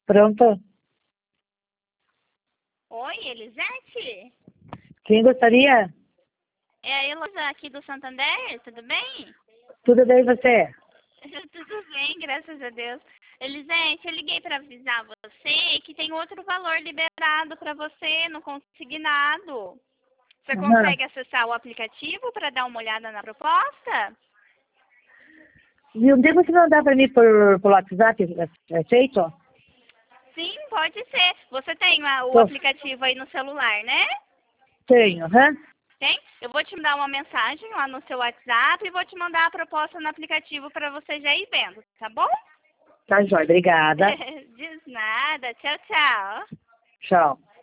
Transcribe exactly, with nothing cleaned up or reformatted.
Pronto? Oi, Elisete? Quem gostaria? É a Heloísa aqui do Santander, tudo bem? Tudo bem você? Tudo bem, graças a Deus. Elisete, eu liguei para avisar você que tem outro valor liberado para você no consignado. Você Aham. consegue acessar o aplicativo para dar uma olhada na proposta? E um dia você mandar para mim por, por WhatsApp, é feito? Sim, pode ser. Você tem a- o Tô. aplicativo aí no celular, né? Tenho, aham. Tem? Eu vou te mandar uma mensagem lá no seu WhatsApp e vou te mandar a proposta no aplicativo para você já ir vendo, tá bom? Tá, jóia. Obrigada. De nada. Tchau, tchau. Tchau.